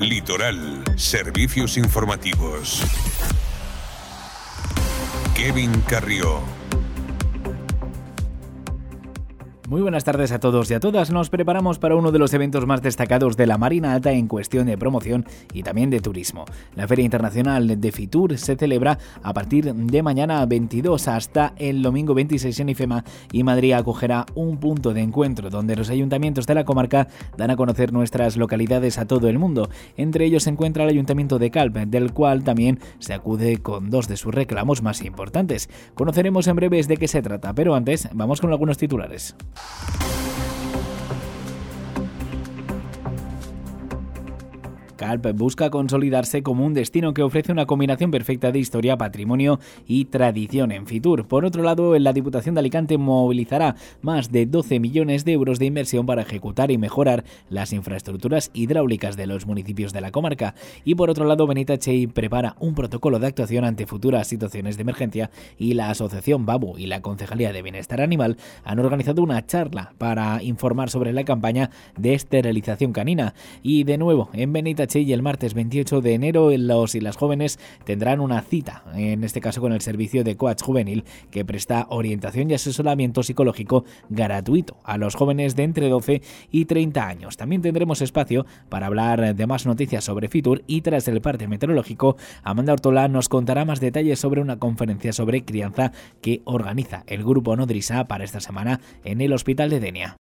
Litoral, servicios informativos. Kevin Carrió. Muy buenas tardes a todos y a todas. Nos preparamos para uno de los eventos más destacados de la Marina Alta en cuestión de promoción y también de turismo. La Feria Internacional de Fitur se celebra a partir de mañana 22 hasta el domingo 26 en IFEMA, y Madrid acogerá un punto de encuentro donde los ayuntamientos de la comarca dan a conocer nuestras localidades a todo el mundo. Entre ellos se encuentra el Ayuntamiento de Calp, del cual también se acude con dos de sus reclamos más importantes. Conoceremos en breves de qué se trata, pero antes vamos con algunos titulares. Calp busca consolidarse como un destino que ofrece una combinación perfecta de historia, patrimonio y tradición en Fitur. Por otro lado, la Diputación de Alicante movilizará más de 12 millones de euros de inversión para ejecutar y mejorar las infraestructuras hidráulicas de los municipios de la comarca. Y por otro lado, Benitatxell prepara un protocolo de actuación ante futuras situaciones de emergencia, y la Asociación Babu y la Concejalía de Bienestar Animal han organizado una charla para informar sobre la campaña de esterilización canina. Y de nuevo, en Benitatxell, y el martes 28 de enero los y las jóvenes tendrán una cita, en este caso con el servicio de coach juvenil, que presta orientación y asesoramiento psicológico gratuito a los jóvenes de entre 12 y 30 años. También tendremos espacio para hablar de más noticias sobre Fitur, y tras el parte meteorológico, Amanda Ortola nos contará más detalles sobre una conferencia sobre crianza que organiza el Grupo Nodrisa para esta semana en el Hospital de Denia.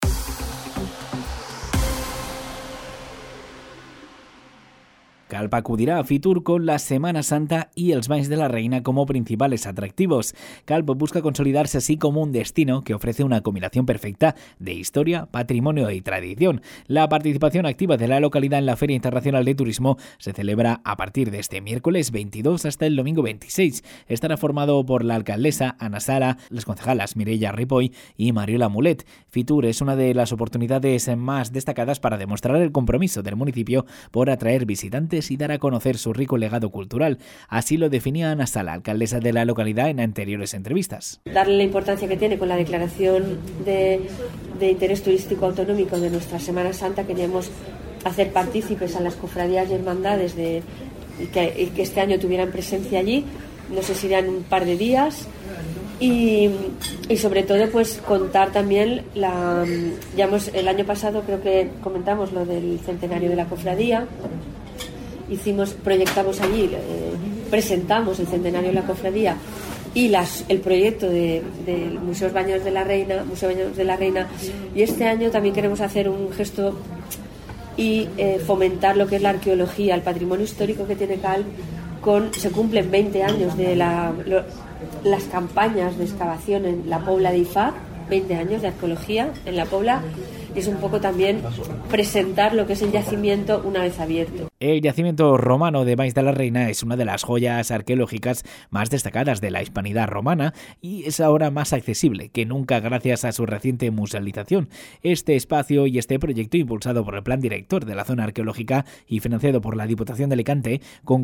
Calp acudirá a Fitur con la Semana Santa y els Banys de la Reina como principales atractivos. Calp busca consolidarse así como un destino que ofrece una combinación perfecta de historia, patrimonio y tradición. La participación activa de la localidad en la Feria Internacional de Turismo se celebra a partir de este miércoles 22 hasta el domingo 26. Estará formado por la alcaldesa Ana Sara, las concejalas Mireia Ripoll y Mariola Mulet. Fitur es una de las oportunidades más destacadas para demostrar el compromiso del municipio por atraer visitantes y dar a conocer su rico legado cultural. Así lo definía Ana Sala, alcaldesa de la localidad, en anteriores entrevistas. Darle la importancia que tiene con la declaración de interés turístico autonómico de nuestra Semana Santa. Queríamos hacer partícipes a las cofradías y hermandades y que este año tuvieran presencia allí. No sé si irán un par de días. Y sobre todo pues contar también el año pasado creo que comentamos lo del centenario de la cofradía. Proyectamos allí, presentamos el centenario de la cofradía y el proyecto del Museo Baños de la Reina, y este año también queremos hacer un gesto y fomentar lo que es la arqueología, el patrimonio histórico que tiene Calp. Se cumplen 20 años de las campañas de excavación en la Pobla de Ifá, 20 años de arqueología en la Pobla. Es un poco también presentar lo que es el yacimiento una vez abierto. El yacimiento romano de Banys de la Reina es una de las joyas arqueológicas más destacadas de la hispanidad romana, y es ahora más accesible que nunca gracias a su reciente musealización. Este espacio y este proyecto, impulsado por el Plan Director de la Zona Arqueológica y financiado por la Diputación de Alicante con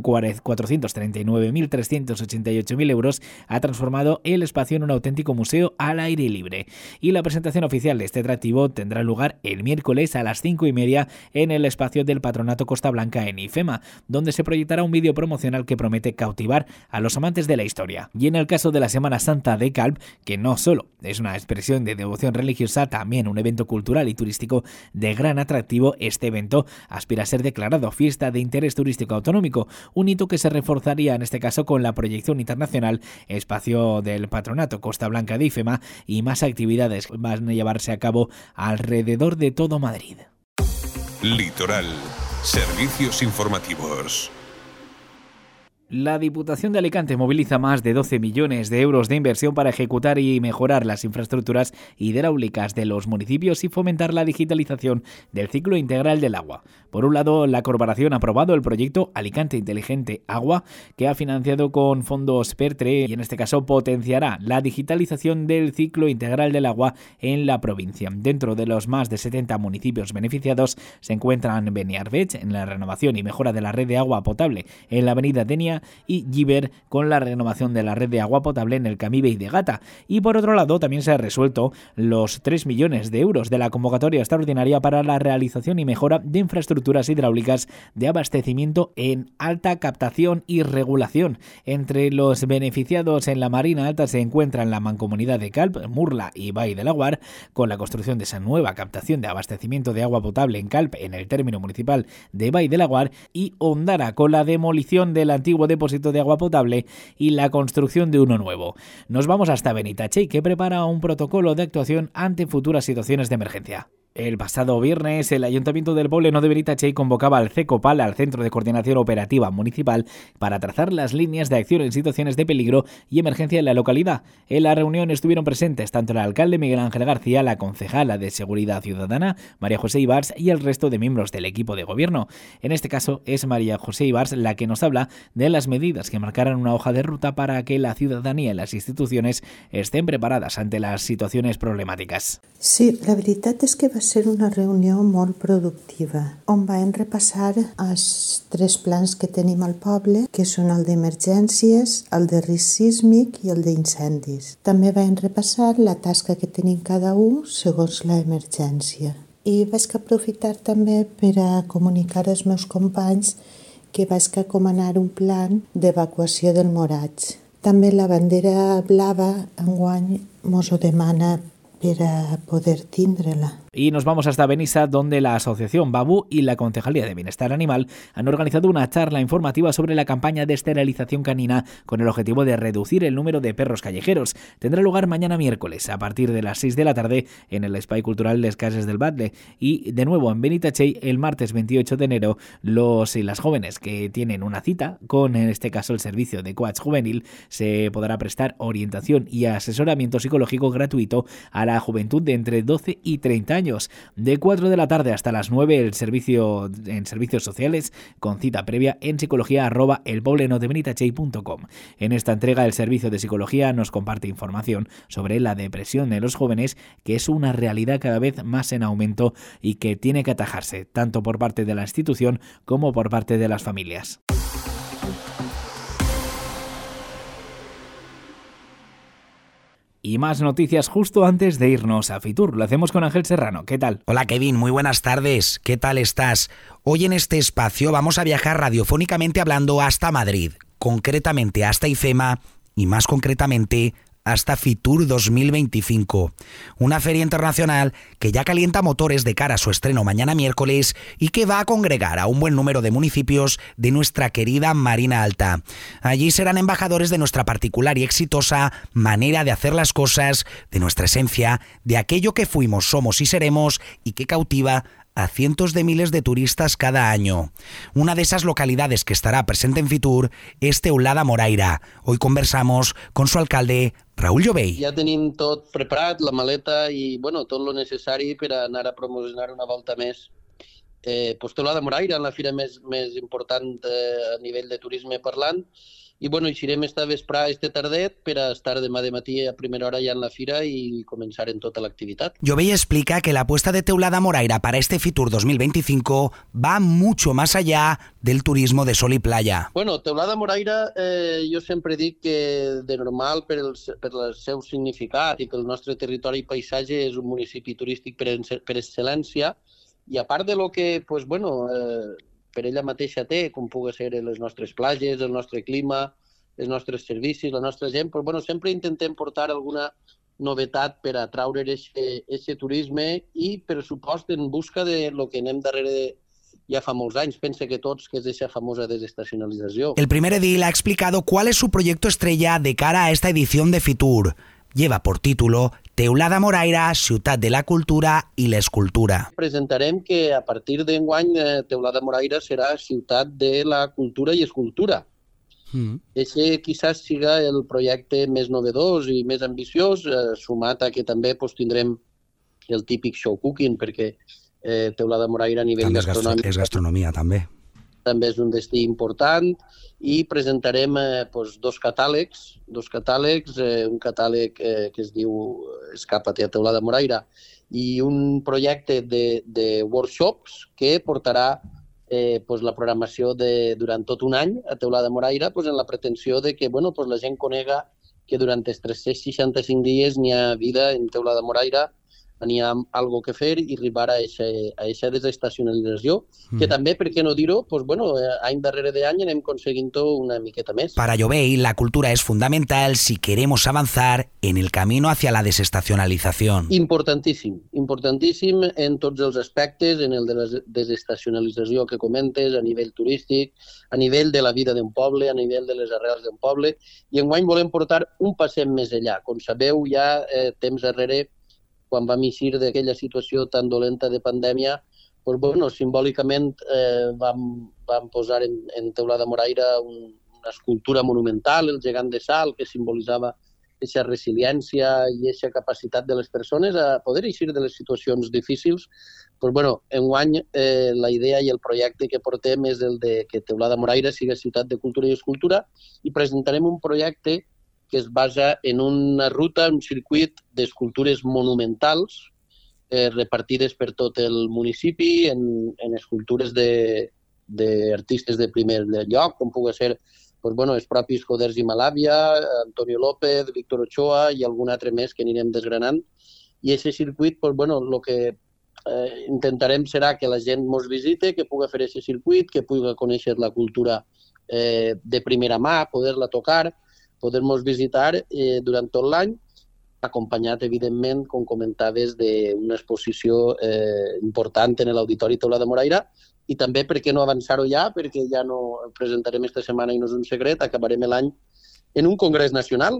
439.388.000 euros, ha transformado el espacio en un auténtico museo al aire libre. Y la presentación oficial de este atractivo tendrá lugar el miércoles a las 5:30 en el espacio del Patronato Costa Blanca en IFEMA, donde se proyectará un vídeo promocional que promete cautivar a los amantes de la historia. Y en el caso de la Semana Santa de Calp, que no solo es una expresión de devoción religiosa, también un evento cultural y turístico de gran atractivo, este evento aspira a ser declarado fiesta de interés turístico autonómico, un hito que se reforzaría en este caso con la proyección internacional, espacio del Patronato Costa Blanca de IFEMA, y más actividades van a llevarse a cabo alrededor de todo Madrid. Litoral, servicios informativos. La Diputación de Alicante moviliza más de 12 millones de euros de inversión para ejecutar y mejorar las infraestructuras hidráulicas de los municipios y fomentar la digitalización del ciclo integral del agua. Por un lado, la corporación ha aprobado el proyecto Alicante Inteligente Agua, que ha financiado con fondos PERTRE, y en este caso potenciará la digitalización del ciclo integral del agua en la provincia. Dentro de los más de 70 municipios beneficiados se encuentran Beniarbeig, en la renovación y mejora de la red de agua potable en la avenida Denia, y Giver con la renovación de la red de agua potable en el Camí Vell de Gata. Y por otro lado, también se ha resuelto los 3 millones de euros de la convocatoria extraordinaria para la realización y mejora de infraestructuras hidráulicas de abastecimiento en alta captación y regulación. Entre los beneficiados en la Marina Alta se encuentran la Mancomunidad de Calp, Murla y Vall de Laguar, con la construcción de esa nueva captación de abastecimiento de agua potable en Calp, en el término municipal de Vall de Laguar, y Ondara, con la demolición del antiguo depósito de agua potable y la construcción de uno nuevo. Nos vamos hasta Benitatxell, que prepara un protocolo de actuación ante futuras situaciones de emergencia. El pasado viernes, el Ayuntamiento del Pobleno de Benitatxell convocaba al CECOPAL, al Centro de Coordinación Operativa Municipal, para trazar las líneas de acción en situaciones de peligro y emergencia en la localidad. En la reunión estuvieron presentes tanto el alcalde Miguel Ángel García, la concejala de Seguridad Ciudadana, María José Ibars, y el resto de miembros del equipo de gobierno. En este caso, es María José Ibars la que nos habla de las medidas que marcarán una hoja de ruta para que la ciudadanía y las instituciones estén preparadas ante las situaciones problemàtiques. Sí, la veritat és que va ser una reunió molt productiva, on vam repassar els 3 plans que tenim al poble, que són el d'emergències, el de risc sísmic i el d'incendis. També vam repassar la tasca que tenim cada un segons l'emergència. I vaig aprofitar també per a comunicar als meus companys que vaig encomanar un plan d'evacuació del Moratx. També la bandera blava enguany mos ho demana per a poder tindre-la. Y nos vamos hasta Benissa, donde la Asociación Babú y la Concejalía de Bienestar Animal han organizado una charla informativa sobre la campaña de esterilización canina con el objetivo de reducir el número de perros callejeros. Tendrá lugar mañana miércoles a partir de las 6 de la tarde en el Espai Cultural Les Cases del Batlle, y de nuevo en Benitatxell el martes 28 de enero los y las jóvenes que tienen una cita con, en este caso, el servicio de coach juvenil, se podrá prestar orientación y asesoramiento psicológico gratuito a la juventud de entre 12 y 30 años. De 4 de la tarde hasta las 9 el servicio en servicios sociales, con cita previa en psicología@elpoblenodebenitaxell.com. En esta entrega el servicio de psicología nos comparte información sobre la depresión de los jóvenes, que es una realidad cada vez más en aumento y que tiene que atajarse tanto por parte de la institución como por parte de las familias. Y más noticias justo antes de irnos a Fitur. Lo hacemos con Ángel Serrano. ¿Qué tal? Hola Kevin, muy buenas tardes. ¿Qué tal estás? Hoy en este espacio vamos a viajar radiofónicamente hablando hasta Madrid, concretamente hasta IFEMA y más concretamente hasta Fitur 2025, una feria internacional que ya calienta motores de cara a su estreno mañana miércoles y que va a congregar a un buen número de municipios de nuestra querida Marina Alta. Allí serán embajadores de nuestra particular y exitosa manera de hacer las cosas, de nuestra esencia, de aquello que fuimos, somos y seremos y que cautiva a cientos de miles de turistas cada año. Una de esas localidades que estará presente en Fitur es Teulada Moraira. Hoy conversamos con su alcalde, Raúl Jovell. Ja tenim tot preparat, la maleta i tot lo necessari per anar a promocionar una volta més Teulada Moraira, en la fira més important a nivell de turisme parlant. I eixirem esta vesprà, este tardet, per a estar demà de matí a primera hora ja en la fira y comenzar en toda la actividad. Jovell explica que la apuesta de Teulada Moraira para este Fitur 2025 va mucho más allá del turismo de sol y playa. Teulada Moraira, jo sempre dic que de normal per el seu significat i pel nostre territori i paisatge és un municipi turístic per excel·lència, i a part de lo que per ella mateixa té, com pugui ser les nostres platges, el nostre clima, els nostres servicis, la nostra gent, sempre intentem portar alguna novetat per atraure aquest turisme i, per supost, en busca de lo que anem darrere ja fa molts anys. Pense que tots, que és aquesta famosa desestacionalització. El primer edil ha explicado cuál es su proyecto estrella de cara a esta edición de Fitur. Lleva por título Teulada Moraira, Ciutat de la Cultura i l'Escultura. Presentarem que a partir d'enguany Teulada Moraira serà Ciutat de la Cultura i Escultura. Aquest quizás siga el projecte més novedós i més ambiciós, sumat a que també tindrem el típic show cooking, perquè Teulada Moraira a nivell gastronòmic és gastronomia, també. També és un destí important, i presentarem dos catàlegs, un catàleg que es diu Escapa't a Teulada Moraira i un projecte de workshops que portarà pues la programació durant tot un any a Teulada Moraira, pues en la pretensió de que pues la gent conega que durant els 365 dies n'hi ha vida en Teulada Moraira, n'hi ha algo que fer i arribar a aquesta desestacionalització, que també, per què no dir-ho, pues any darrere d'any anem aconseguint-ho una miqueta més. Para Jovell, la cultura es fundamental si queremos avanzar en el camino hacia la desestacionalización. Importantíssim en tots els aspectes, en el de la desestacionalització que comentes, a nivell turístic, a nivell de la vida d'un poble, a nivell de les arrels d'un poble, i enguany volem portar un passet més enllà. Com sabeu, ja temps darrere, quan vam eixir d'aquella situació tan dolenta de pandèmia, simbòlicament vam posar en Teulada Moraira una escultura monumental, el gegant de sal, que simbolitzava aquesta resiliència i aquesta capacitat de les persones a poder eixir de les situacions difícils. Enguany la idea i el projecte que portem és el de que Teulada Moraira sigui ciutat de cultura i escultura, i presentarem un projecte que es basa en una ruta, un circuit d'escultures monumentals repartides per tot el municipi en escultures d'artistes de primer lloc, com pugui ser els propis Coders i Malàvia, Antonio López, Víctor Ochoa i algun altre més que anirem desgranant. I aquest circuit, el que intentarem serà que la gent ens visite, que pugui fer aquest circuit, que pugui conèixer la cultura de primera mà, poder-la tocar, poder-nos visitar durant tot l'any, acompanyat, evidentment, com comentaves, d'una exposició important en l'Auditori Teulada Moraira, i també, per què no avançar-ho ja, perquè ja no presentarem aquesta setmana i no és un secret, acabarem l'any en un congrés nacional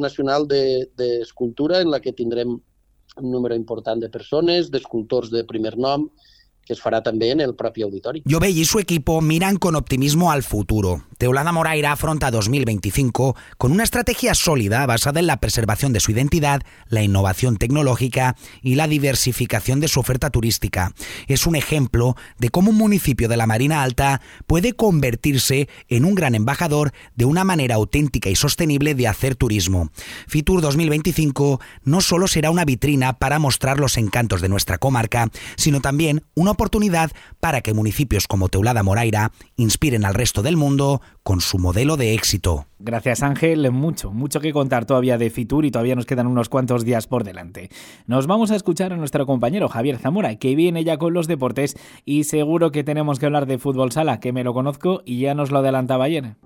d'escultura, en la que tindrem un número important de persones, d'escultors de primer nom, que es fará también en el propio auditorio. Jovell y su equipo miran con optimismo al futuro. Teulada Moraira afronta 2025 con una estrategia sólida basada en la preservación de su identidad, la innovación tecnológica y la diversificación de su oferta turística. Es un ejemplo de cómo un municipio de la Marina Alta puede convertirse en un gran embajador de una manera auténtica y sostenible de hacer turismo. Fitur 2025 no solo será una vitrina para mostrar los encantos de nuestra comarca, sino también una oportunidad para que municipios como Teulada Moraira inspiren al resto del mundo con su modelo de éxito. Gracias, Ángel. Mucho que contar todavía de Fitur y todavía nos quedan unos cuantos días por delante. Nos vamos a escuchar a nuestro compañero Javier Zamora, que viene ya con los deportes, y seguro que tenemos que hablar de fútbol sala, que me lo conozco y ya nos lo adelantaba ayer.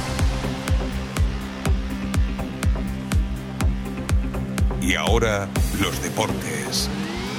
Y ahora, los deportes.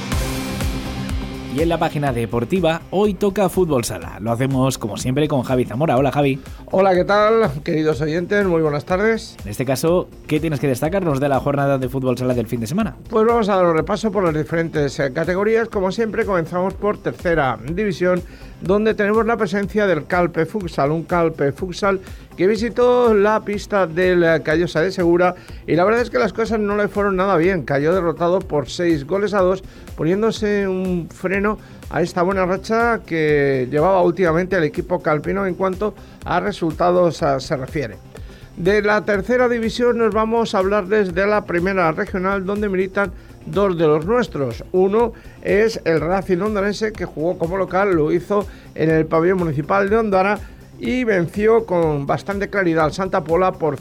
Y en la página deportiva, hoy toca fútbol sala. Lo hacemos, como siempre, con Javi Zamora. Hola, Javi. Hola, ¿qué tal, queridos oyentes? Muy buenas tardes. En este caso, ¿qué tienes que destacarnos de la jornada de fútbol sala del fin de semana? Pues vamos a dar un repaso por las diferentes categorías. Como siempre, comenzamos por tercera división, donde tenemos la presencia del Calpe Futsal, un Calpe Futsal que visitó la pista del Callosa de Segura, y la verdad es que las cosas no le fueron nada bien. Cayó derrotado por 6-2, poniéndose un freno a esta buena racha que llevaba últimamente el equipo calpino en cuanto a resultados se refiere. De la tercera división nos vamos a hablarles de la primera regional, donde militan dos de los nuestros. Uno es el Racing Ondarense, que jugó como local, lo hizo en el pabellón municipal de Ondara y venció con bastante claridad al Santa Pola por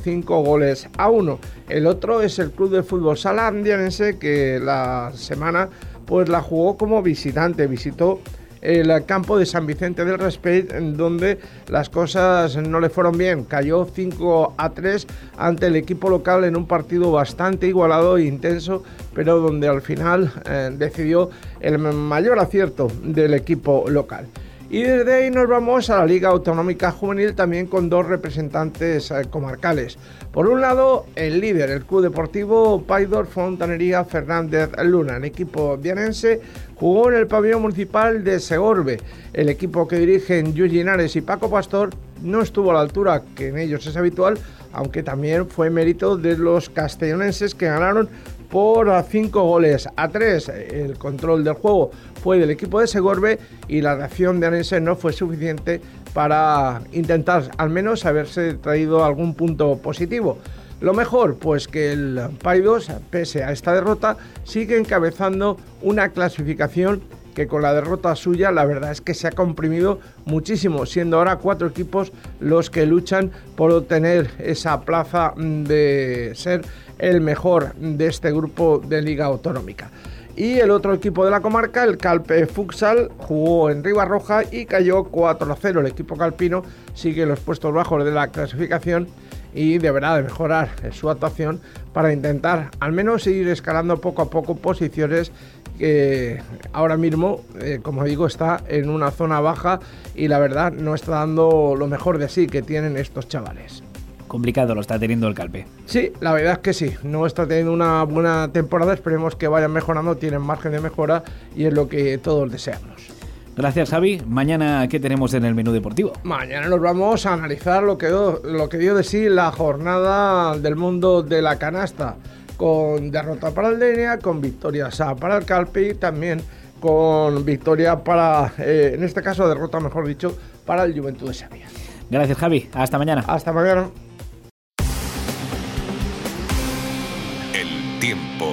5-1. El otro es el Club de Fútbol Sala Andianense, que la semana pues la jugó como visitante, visitó el campo de San Vicente del Raspall, en donde las cosas no le fueron bien. Cayó 5-3 ante el equipo local en un partido bastante igualado e intenso, pero donde al final decidió el mayor acierto del equipo local. Y desde ahí nos vamos a la Liga Autonómica Juvenil, también con dos representantes comarcales. Por un lado, el líder, el Club Deportivo Paidor Fontanería Fernández Luna. El equipo dianense jugó en el pabellón municipal de Segorbe. El equipo que dirigen Lluís Linares y Paco Pastor no estuvo a la altura que en ellos es habitual, aunque también fue mérito de los castellonenses, que ganaron por 5-3. El control del juego fue del equipo de Segorbe y la reacción de Anense no fue suficiente para intentar al menos haberse traído algún punto positivo. Lo mejor, pues que el Paidós, pese a esta derrota, sigue encabezando una clasificación que con la derrota suya la verdad es que se ha comprimido muchísimo, siendo ahora 4 equipos los que luchan por obtener esa plaza de ser el mejor de este grupo de Liga Autonómica. Y el otro equipo de la comarca, el Calpe Futsal, jugó en Ribarroja y cayó 4-0. El equipo calpino sigue en los puestos bajos de la clasificación y deberá de mejorar su actuación para intentar al menos seguir escalando poco a poco posiciones que ahora mismo, como digo, está en una zona baja y la verdad no está dando lo mejor de sí que tienen estos chavales. Complicado lo está teniendo el Calpe. Sí, la verdad es que sí, no está teniendo una buena temporada, esperemos que vayan mejorando, tienen margen de mejora y es lo que todos deseamos. Gracias, Javi. Mañana, ¿qué tenemos en el menú deportivo? Mañana nos vamos a analizar lo que dio de sí la jornada del mundo de la canasta, con derrota para el Denia, con victoria para el Calpe y también con victoria para, en este caso derrota mejor dicho, para el Juventud de Sarriá. Gracias, Javi. Hasta mañana. Hasta mañana. Tiempo.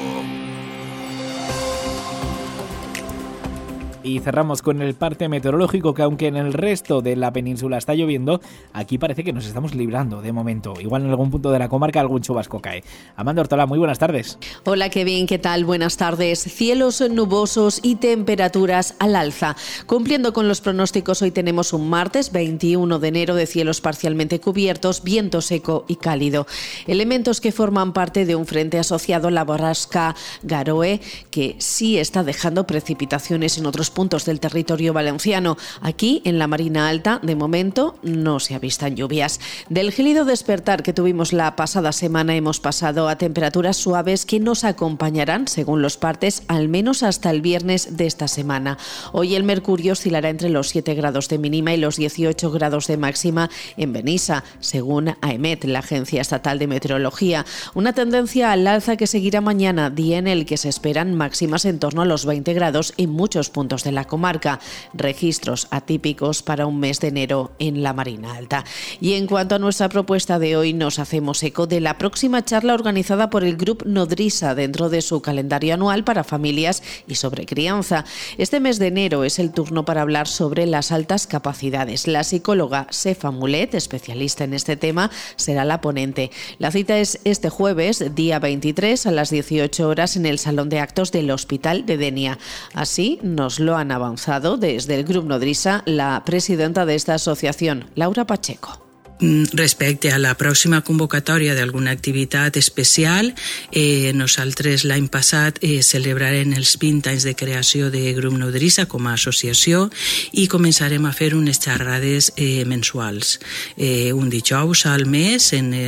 Y cerramos con el parte meteorológico, que aunque en el resto de la península está lloviendo, aquí parece que nos estamos librando de momento. Igual en algún punto de la comarca algún chubasco cae. Amanda Ortola, muy buenas tardes. Hola Kevin, ¿qué tal? Buenas tardes. Cielos nubosos y temperaturas al alza. Cumpliendo con los pronósticos, hoy tenemos un martes 21 de enero de cielos parcialmente cubiertos, viento seco y cálido. Elementos que forman parte de un frente asociado a la borrasca Garoe, que sí está dejando precipitaciones en otros puntos del territorio valenciano. Aquí, en la Marina Alta, de momento no se avistan lluvias. Del gélido despertar que tuvimos la pasada semana hemos pasado a temperaturas suaves que nos acompañarán, según los partes, al menos hasta el viernes de esta semana. Hoy el mercurio oscilará entre los 7 grados de mínima y los 18 grados de máxima en Benissa, según AEMET, la Agencia Estatal de Meteorología. Una tendencia al alza que seguirá mañana, día en el que se esperan máximas en torno a los 20 grados en muchos puntos de la comarca, registros atípicos para un mes de enero en la Marina Alta. Y en cuanto a nuestra propuesta de hoy, nos hacemos eco de la próxima charla organizada por el Grup Nodrisa dentro de su calendario anual para familias y sobre crianza. Este mes de enero es el turno para hablar sobre las altas capacidades. La psicóloga Sefa Mulet, especialista en este tema, será la ponente. La cita es este jueves, día 23, a las 18 horas en el Salón de Actos del Hospital de Denia. Así nos lo han avanzado desde el Grup Nodrisa la presidenta de esta asociación, Laura Pacheco. Respecte a la pròxima convocatòria d'alguna activitat especial, nosaltres l'any passat celebrarem els 20 anys de creació de Grup Nodrisa com a associació i començarem a fer unes xerrades mensuals. Un dijous al mes,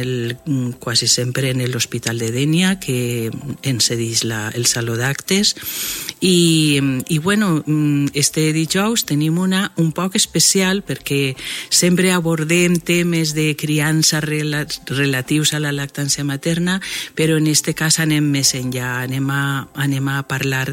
quasi sempre en l'Hospital de Denia, que ens cedeix el Saló d'Actes. I bueno, este dijous tenim una un poc especial perquè sempre abordem temes de criança relatius a la lactància materna, però en este cas anem més enllà, anem a parlar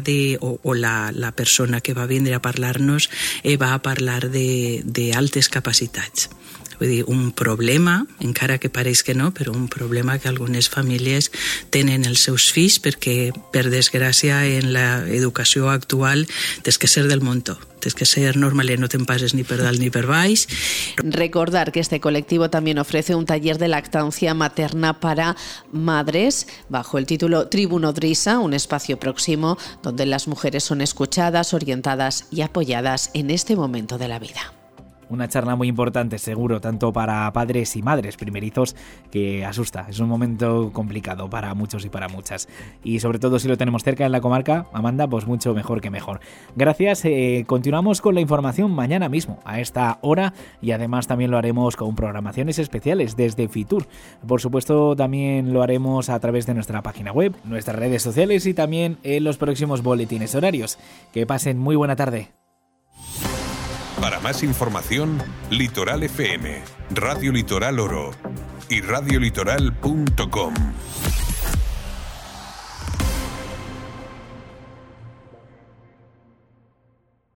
la persona que va vindre a parlar-nos va a parlar d'altes capacitats. Vull dir, un problema, encara que pareix que no, però un problema que algunes famílies tenen els seus fills perquè, per desgràcia, en l'educació actual tens que ser del muntó. Tienes que ser normal y no te pases ni per dalt ni per baix. Recordar que este colectivo también ofrece un taller de lactancia materna para madres bajo el título Tribu Nodrisa, un espacio próximo donde las mujeres son escuchadas, orientadas y apoyadas en este momento de la vida. Una charla muy importante, seguro, tanto para padres y madres primerizos, que asusta. Es un momento complicado para muchos y para muchas. Y sobre todo si lo tenemos cerca en la comarca, Amanda, pues mucho mejor que mejor. Gracias. Continuamos con la información mañana mismo, a esta hora, y además también lo haremos con programaciones especiales desde Fitur. Por supuesto, también lo haremos a través de nuestra página web, nuestras redes sociales y también en los próximos boletines horarios. Que pasen muy buena tarde. Para más información, Litoral FM, Radio Litoral Oro y radiolitoral.com.